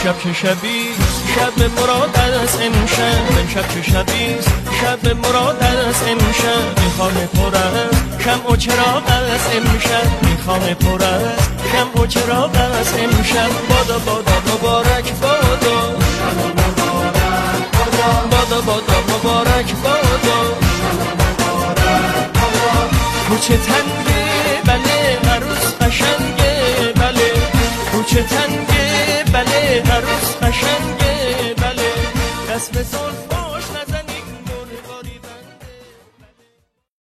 امشب که شبیست شب مراد است، امشب که شبیست شب مراد است، امشب این خانه پر است شمع و چراغ است، امشب این خانه پر است شمع و چراغ است، امشب بادا بادا مبارک بادا بادا بادا مبارک بادا کوچه تنگه بله عروس قشنگه بله کوچه تنگه بله عروس قشنگه بله دست به زلف